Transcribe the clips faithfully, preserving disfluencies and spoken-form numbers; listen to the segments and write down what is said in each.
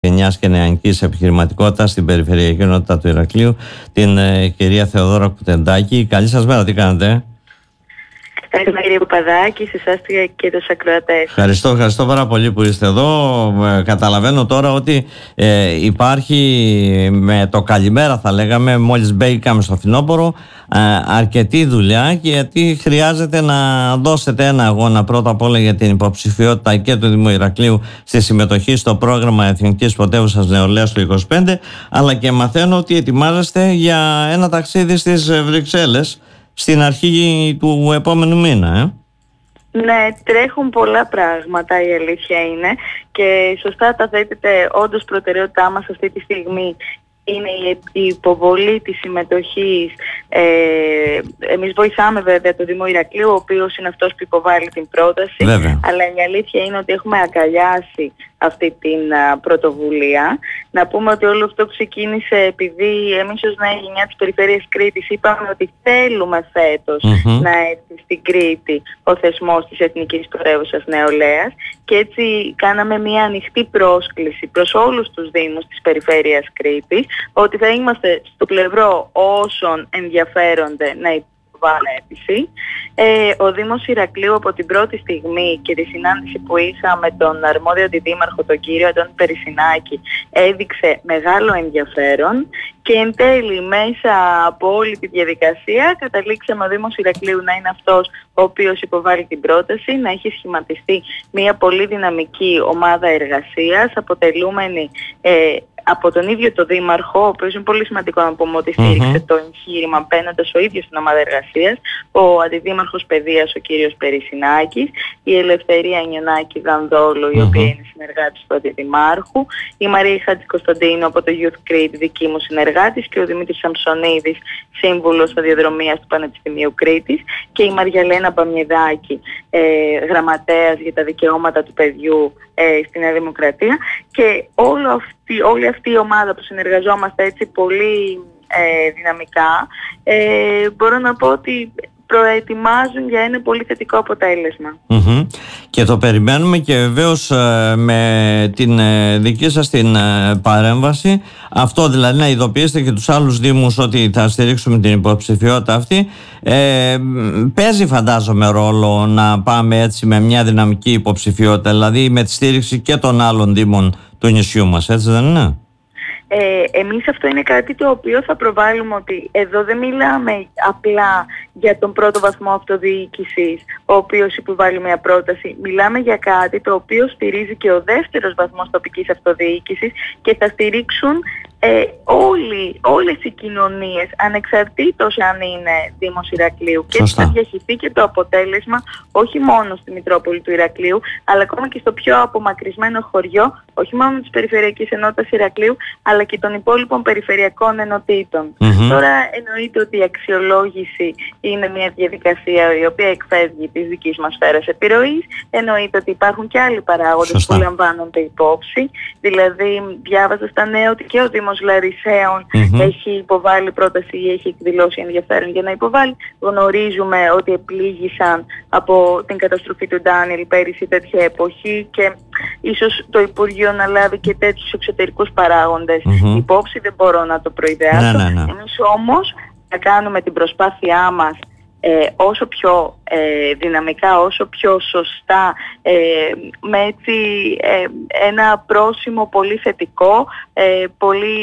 γενιάς και νεανικής επιχειρηματικότητας στην Περιφερειακή Ενότητα του Ηρακλείου, την ε, κυρία Θεοδόρα Κουτεντάκη. Καλή σας μέρα, τι κάνετε? Καλημέρα κύριε Παπαδάκη, σε εσάς και τους ακροατές. Ευχαριστώ, ευχαριστώ πάρα πολύ που είστε εδώ. Ε, καταλαβαίνω τώρα ότι ε, υπάρχει με το καλημέρα, θα λέγαμε, μόλις μπήκαμε στο φθινόπωρο, ε, αρκετή δουλειά, και γιατί χρειάζεται να δώσετε ένα αγώνα πρώτα απ' όλα για την υποψηφιότητα και του Δήμου Ηρακλείου στη συμμετοχή στο πρόγραμμα Εθνικής Πρωτεύουσας Νεολαίας του είκοσι πέντε, αλλά και μαθαίνω ότι ετοιμάζεστε για ένα ταξίδι στις Βρυξέλλες στην αρχή του επόμενου μήνα, ε? Ναι, τρέχουν πολλά πράγματα, η αλήθεια είναι, και σωστά τα θέτετε. Όντως προτεραιότητά μας αυτή τη στιγμή είναι η υποβολή της συμμετοχής. Ε, εμείς βοηθάμε βέβαια το Δήμο Ηρακλείου, ο οποίος είναι αυτός που υποβάλλει την πρόταση, βέβαια. Αλλά η αλήθεια είναι ότι έχουμε αγκαλιάσει αυτή την α, πρωτοβουλία. Να πούμε ότι όλο αυτό ξεκίνησε επειδή εμείς ως νέα γενιά της Περιφέρειας Κρήτης είπαμε ότι θέλουμε φέτος mm-hmm. να έρθει στην Κρήτη ο θεσμός της Εθνικής Πρωτεύουσας Νεολαίας, και έτσι κάναμε μια ανοιχτή πρόσκληση προς όλους τους Δήμους της Περιφέρειας Κρήτης ότι θα είμαστε στο πλευρό όσων ενδιαφέρονται να αίτηση. Ε, ο Δήμος Ηρακλείου από την πρώτη στιγμή και τη συνάντηση που είχα με τον αρμόδιο αντιδήμαρχο, τον κύριο Αντώνη Περισινάκη, έδειξε μεγάλο ενδιαφέρον, και εν τέλει μέσα από όλη τη διαδικασία καταλήξαμε ο Δήμος Ηρακλείου να είναι αυτός ο οποίος υποβάλλει την πρόταση, να έχει σχηματιστεί μια πολύ δυναμική ομάδα εργασίας αποτελούμενη ε, από τον ίδιο το Δήμαρχο, ο οποίος είναι πολύ σημαντικό να πούμε ότι στήριξε mm-hmm. το εγχείρημα μπαίνοντας ο ίδιος στην ομάδα εργασίας, ο Αντιδήμαρχος Παιδείας ο κύριος Περισινάκης, η Ελευθερία Νιονάκη Δανδόλου, η mm-hmm. οποία είναι συνεργάτης του Αντιδημάρχου, η Μαρία Χατζικοσταντίνου από το Youth Crete, δική μου συνεργάτης, και ο Δημήτρης Σαμψονίδης, σύμβουλος σταδιοδρομίας του Πανεπιστημίου Κρήτης, και η Μαριαλένα Παμιεδάκη, ε, γραμματέας για τα δικαιώματα του παιδιού ε, στη Νέα Δημοκρατία, και όλο αυτή, όλη αυτή η ομάδα που συνεργαζόμαστε έτσι πολύ ε, δυναμικά, ε, μπορώ να πω ότι προετοιμάζουν για ένα πολύ θετικό αποτέλεσμα. Mm-hmm. Και το περιμένουμε, και βεβαίως ε, με την ε, δική σας την ε, παρέμβαση, αυτό δηλαδή να ειδοποιήσετε και τους άλλους δήμους ότι θα στηρίξουμε την υποψηφιότητα αυτή, ε, παίζει φαντάζομαι ρόλο να πάμε έτσι με μια δυναμική υποψηφιότητα, δηλαδή με τη στήριξη και των άλλων δήμων του νησιού μας, έτσι δεν είναι? Ε, εμείς αυτό είναι κάτι το οποίο θα προβάλλουμε, ότι εδώ δεν μιλάμε απλά για τον πρώτο βαθμό αυτοδιοίκησης, ο οποίος υποβάλλει μια πρόταση. Μιλάμε για κάτι το οποίο στηρίζει και ο δεύτερος βαθμός τοπικής αυτοδιοίκησης, και θα στηρίξουν ε, όλοι, όλες οι κοινωνίες, ανεξαρτήτως αν είναι Δήμος Ηρακλείου. Και έτσι θα διαχειριστεί και το αποτέλεσμα όχι μόνο στη Μητρόπολη του Ηρακλείου, αλλά ακόμα και στο πιο απομακρυσμένο χωριό, όχι μόνο της Περιφερειακής Ενότητας Ηρακλείου, αλλά και των υπόλοιπων περιφερειακών ενωτήτων. Mm-hmm. Τώρα εννοείται ότι η αξιολόγηση είναι μια διαδικασία η οποία εκφεύγει της δικής μας σφαίρας επιρροής. Εννοείται ότι υπάρχουν και άλλοι παράγοντες Σωστά. που λαμβάνονται υπόψη. Δηλαδή, διάβαζα στα νέα ότι και ο Δήμος Λαρισαίων mm-hmm. έχει υποβάλει πρόταση ή έχει εκδηλώσει ενδιαφέρον για να υποβάλει. Γνωρίζουμε ότι επλήγησαν από την καταστροφή του Ντάνιλ πέρυσι τέτοια εποχή, και ίσως το Υπουργείο να λάβει και τέτοιους εξωτερικούς παράγοντες mm-hmm. υπόψη. Δεν μπορώ να το προειδεάσω. Ναι, ναι, ναι. Εμείς όμως θα κάνουμε την προσπάθειά μας ε, όσο πιο ε, δυναμικά, όσο πιο σωστά, ε, με έτσι ε, ένα πρόσημο πολύ θετικό, ε, πολύ,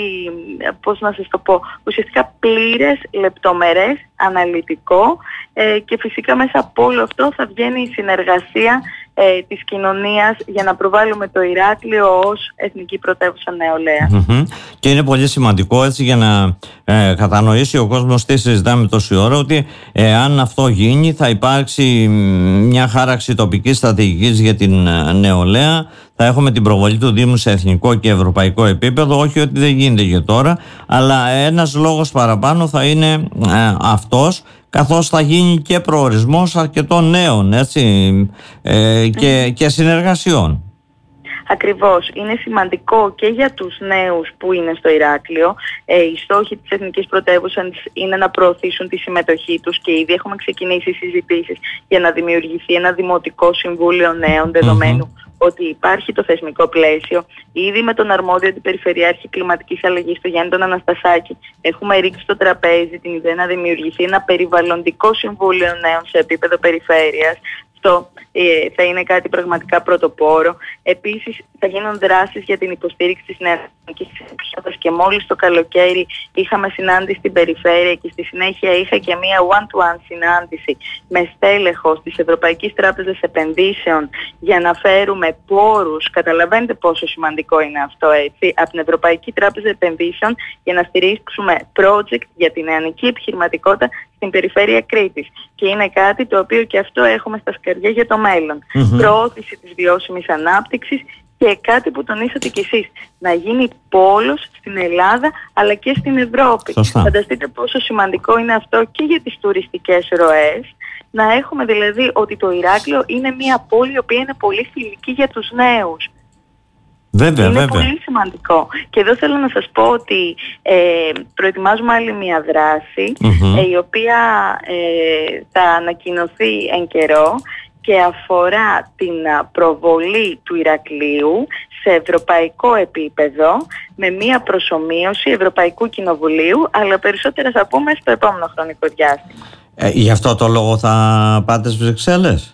πώς να σας το πω, ουσιαστικά πλήρες, λεπτομερές, αναλυτικό, ε, και φυσικά μέσα από όλο αυτό θα βγαίνει η συνεργασία ε, της κοινωνίας για να προβάλλουμε το Ηράκλειο ως Εθνική Πρωτεύουσα Νεολαία. Mm-hmm. Και είναι πολύ σημαντικό έτσι για να ε, κατανοήσει ο κόσμος τι συζητάμε τόση ώρα, ότι ε, αν αυτό γίνει θα υπάρξει μια χάραξη τοπικής στρατηγικής για την ε, νεολαία. Θα έχουμε την προβολή του Δήμου σε εθνικό και ευρωπαϊκό επίπεδο, όχι ότι δεν γίνεται και τώρα, αλλά ένας λόγος παραπάνω θα είναι ε, αυτός, καθώς θα γίνει και προορισμός αρκετών νέων, έτσι, ε, και, και συνεργασιών. Ακριβώς. Είναι σημαντικό και για τους νέους που είναι στο Ηράκλειο. Ε, οι στόχοι της Εθνικής Πρωτεύουσας είναι να προωθήσουν τη συμμετοχή τους και ήδη έχουμε ξεκινήσει συζητήσεις για να δημιουργηθεί ένα Δημοτικό Συμβούλιο Νέων, δεδομένου mm-hmm. ότι υπάρχει το θεσμικό πλαίσιο. Ήδη με τον αρμόδιο του Περιφερειάρχη Κλιματικής Αλλαγής, τον Γιάννη τον Αναστασάκη, έχουμε ρίξει στο τραπέζι την ιδέα να δημιουργηθεί ένα Περιβαλλοντικό Συμβούλιο Νέων σε επίπεδο περιφέρειας. Αυτό ε, θα είναι κάτι πραγματικά πρωτοπόρο. Επίσης θα γίνουν δράσεις για την υποστήριξη της νεανικής εξοπιστίας και μόλις το καλοκαίρι είχαμε συνάντηση στην περιφέρεια και στη συνέχεια είχα και μία one-to-one συνάντηση με στέλεχος της Ευρωπαϊκής Τράπεζας Επενδύσεων για να φέρουμε πόρους. Καταλαβαίνετε πόσο σημαντικό είναι αυτό, έτσι, από την Ευρωπαϊκή Τράπεζα Επενδύσεων για να στηρίξουμε project για την νεανική επιχειρηματικότητα στην περιφέρεια Κρήτης. Και είναι κάτι το οποίο και αυτό έχουμε στα σκαριά για το μέλλον. Mm-hmm. Προώθηση της βιώσιμης ανάπτυξης και κάτι που τονίσατε κι εσείς, να γίνει πόλος στην Ελλάδα αλλά και στην Ευρώπη. Σωστά. Φανταστείτε πόσο σημαντικό είναι αυτό και για τις τουριστικές ροές. Να έχουμε δηλαδή ότι το Ηράκλειο είναι μια πόλη η οποία είναι πολύ φιλική για τους νέους. Βέβαια, είναι βέβαια. πολύ σημαντικό. Και εδώ θέλω να σας πω ότι ε, προετοιμάζουμε άλλη μια δράση mm-hmm. ε, η οποία ε, θα ανακοινωθεί εν καιρό και αφορά την προβολή του Ηρακλείου σε ευρωπαϊκό επίπεδο με μια προσομοίωση Ευρωπαϊκού Κοινοβουλίου, αλλά περισσότερα θα πούμε στο επόμενο χρονικό διάστημα. Ε, γι' αυτό το λόγο θα πάτε στις Βρυξέλλες?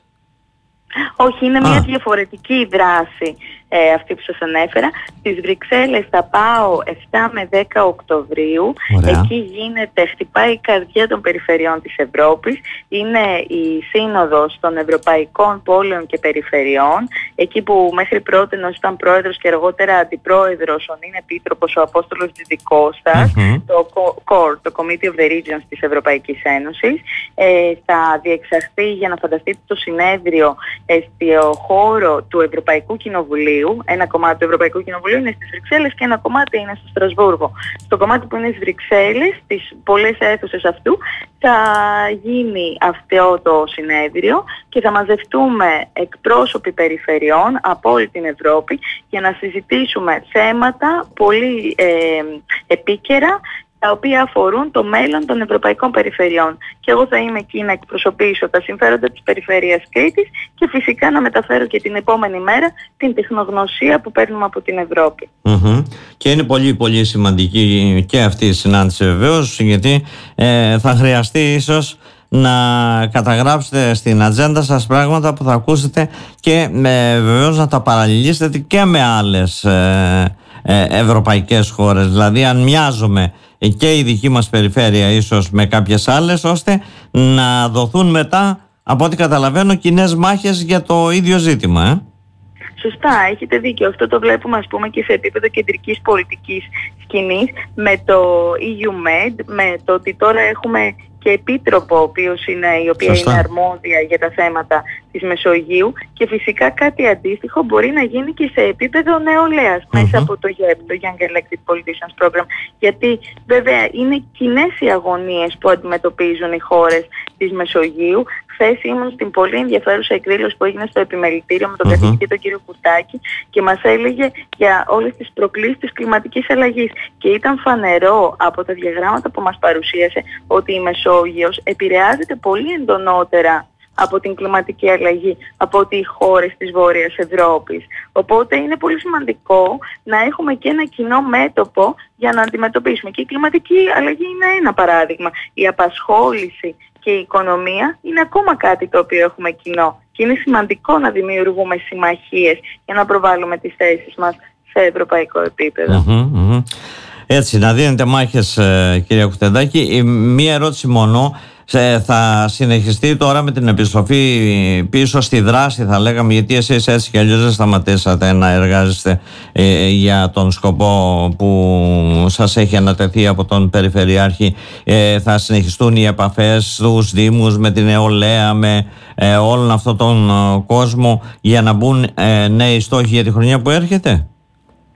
Όχι, είναι Α. μια διαφορετική δράση ε, αυτή που σας ανέφερα. Στις Βρυξέλλες θα πάω εφτά με δέκα Οκτωβρίου. Ωραία. Εκεί γίνεται, χτυπάει η καρδιά των περιφερειών της Ευρώπης. Είναι η σύνοδος των Ευρωπαϊκών Πόλεων και Περιφερειών. Εκεί που μέχρι πρότινος ήταν πρόεδρος και αργότερα αντιπρόεδρος ο νυν επίτροπος ο Απόστολος Τζιτικώστας, mm-hmm. το κόρ, το Committee of the Regions της Ευρωπαϊκής Ένωσης. Ε, θα διεξαχθεί, για να φανταστείτε το συνέδριο, στο χώρο του Ευρωπαϊκού Κοινοβουλίου. Ένα κομμάτι του Ευρωπαϊκού Κοινοβουλίου είναι στις Βρυξέλλες και ένα κομμάτι είναι στο Στρασβούργο. Στο κομμάτι που είναι στις Βρυξέλλες, στις πολλές αίθουσες αυτού, θα γίνει αυτό το συνέδριο και θα μαζευτούμε εκπρόσωποι περιφερειών από όλη την Ευρώπη για να συζητήσουμε θέματα πολύ ε, επίκαιρα, τα οποία αφορούν το μέλλον των ευρωπαϊκών περιφερειών. Και εγώ θα είμαι εκεί να εκπροσωπήσω τα συμφέροντα της περιφέρειας Κρήτης και φυσικά να μεταφέρω και την επόμενη μέρα την τεχνογνωσία που παίρνουμε από την Ευρώπη. Mm-hmm. Και είναι πολύ πολύ σημαντική και αυτή η συνάντηση βεβαίως, γιατί ε, θα χρειαστεί ίσως να καταγράψετε στην ατζέντα σας πράγματα που θα ακούσετε και ε, βεβαίως να τα παραλληλήσετε και με άλλες ε, ε, ευρωπαϊκές χώρες. Δηλαδή αν μοιάζουμε και η δική μας περιφέρεια ίσως με κάποιες άλλες, ώστε να δοθούν μετά, από ό,τι καταλαβαίνω, κοινές μάχες για το ίδιο ζήτημα. Ε? Σωστά, έχετε δίκιο. Αυτό το βλέπουμε, ας πούμε, και σε επίπεδο κεντρικής πολιτικής σκηνής με το ι γιου μεντ, με το ότι τώρα έχουμε και επίτροπο, ο οποίος είναι, η οποία Σωστά. είναι αρμόδια για τα θέματα της Μεσογείου, και φυσικά κάτι αντίστοιχο μπορεί να γίνει και σε επίπεδο νεολαίας mm-hmm. μέσα από το γιέπ, το Young Elected Politicians Program, γιατί βέβαια είναι κοινές οι αγωνίες που αντιμετωπίζουν οι χώρες της Μεσογείου. Χθες ήμουν στην πολύ ενδιαφέρουσα εκδήλωση που έγινε στο επιμελητήριο με τον mm-hmm. καθηγητή τον κύριο Κουτάκη και μας έλεγε για όλες τις προκλήσεις της κλιματικής αλλαγής, και ήταν φανερό από τα διαγράμματα που μας παρουσίασε ότι η Μεσόγειος επηρεάζεται πολύ εντονότερα από την κλιματική αλλαγή από ότι οι χώρες της Βόρειας Ευρώπης. Οπότε είναι πολύ σημαντικό να έχουμε και ένα κοινό μέτωπο για να αντιμετωπίσουμε. Και η κλιματική αλλαγή είναι ένα παράδειγμα. Η απασχόληση και η οικονομία είναι ακόμα κάτι το οποίο έχουμε κοινό. Και είναι σημαντικό να δημιουργούμε συμμαχίες για να προβάλλουμε τις θέσεις μας σε ευρωπαϊκό επίπεδο. Mm-hmm, mm-hmm. Έτσι, να δίνετε μάχες, κυρία Κουτεντάκη. Μία ερώτηση μόνο. Θα συνεχιστεί τώρα με την επιστροφή πίσω στη δράση, θα λέγαμε, γιατί εσείς έτσι κι αλλιώς δεν σταματήσατε να εργάζεστε ε, για τον σκοπό που σας έχει ανατεθεί από τον Περιφερειάρχη. Ε, θα συνεχιστούν οι επαφές στους Δήμους με την νεολαία, με ε, όλον αυτόν τον κόσμο, για να μπουν ε, νέοι στόχοι για τη χρονιά που έρχεται?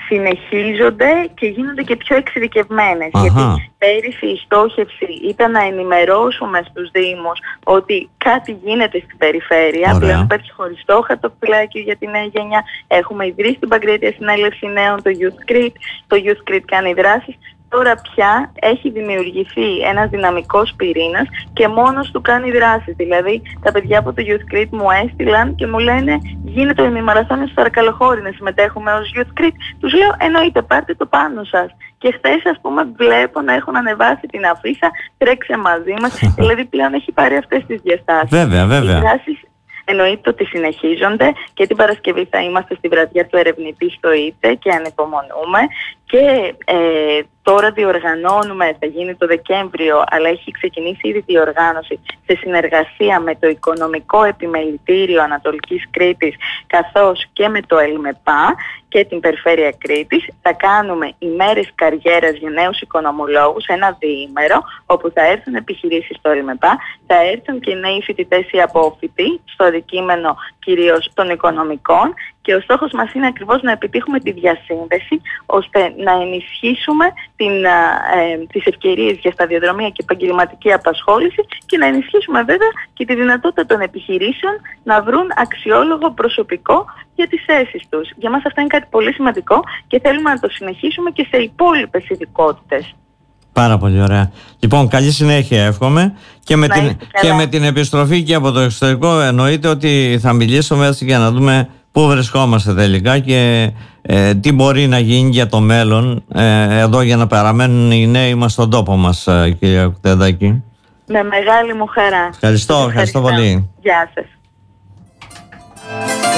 συνεχίζονται και γίνονται και πιο εξειδικευμένες. Αχα. Γιατί πέρυσι η στόχευση ήταν να ενημερώσουμε στους Δήμους ότι κάτι γίνεται στην περιφέρεια. Ωραία. Πλέον υπάρχει χωριστό χαρτοφυλάκιο για τη νέα γενιά. Έχουμε ιδρύσει την Παγκρίτια Συνέλευση Νέων, το Youth Crete. Το Youth Crete κάνει δράσεις. Τώρα πια έχει δημιουργηθεί ένας δυναμικός πυρήνας και μόνος του κάνει δράσεις. Δηλαδή τα παιδιά από το Youth Crete μου έστειλαν και μου λένε γίνεται ο ημιμαραθώνιος στο Αρκαλοχώρι να συμμετέχουμε ως Youth Crete. Τους λέω εννοείται, πάρτε το πάνω σας. Και χθες ας πούμε βλέπω να έχουν ανεβάσει την αφίσα, τρέξε μαζί μας. Δηλαδή πλέον έχει πάρει αυτές τις διαστάσεις. Βέβαια, βέβαια. Οι δράσεις εννοείται ότι συνεχίζονται και την Παρασκευή θα είμαστε στη βραδιά του ερευνητή στο ΙΤΕ και ανυπομονούμε και ε, τώρα διοργανώνουμε, θα γίνει το Δεκέμβριο, αλλά έχει ξεκινήσει ήδη διοργάνωση σε συνεργασία με το Οικονομικό Επιμελητήριο Ανατολικής Κρήτης καθώς και με το ΕΛΜΕΠΑ και την Περιφέρεια Κρήτης. Θα κάνουμε ημέρες καριέρας για νέους οικονομολόγους, ένα διήμερο, όπου θα έρθουν επιχειρήσεις στο ΕΛΜΕΠΑ, θα έρθουν και νέοι φοιτητές ή απόφοιτοι στο αντικείμενο κυρίως των οικονομικών. Και ο στόχος μας είναι ακριβώς να επιτύχουμε τη διασύνδεση ώστε να ενισχύσουμε την, ε, τις ευκαιρίες για σταδιοδρομία και επαγγελματική απασχόληση και να ενισχύσουμε βέβαια και τη δυνατότητα των επιχειρήσεων να βρουν αξιόλογο προσωπικό για τις θέσεις τους. Για μας αυτό είναι κάτι πολύ σημαντικό και θέλουμε να το συνεχίσουμε και σε υπόλοιπες ειδικότητες. Πάρα πολύ ωραία. Λοιπόν, καλή συνέχεια εύχομαι και με, την, και με την επιστροφή και από το εξωτερικό εννοείται ότι θα μιλήσουμε έτσι για να δούμε πού βρισκόμαστε τελικά και ε, τι μπορεί να γίνει για το μέλλον ε, εδώ για να παραμένουν οι νέοι μας στον τόπο μας, ε, κυρία Κουτεδάκη. Με μεγάλη μου χαρά. Ευχαριστώ, ευχαριστώ πολύ. Γεια σας.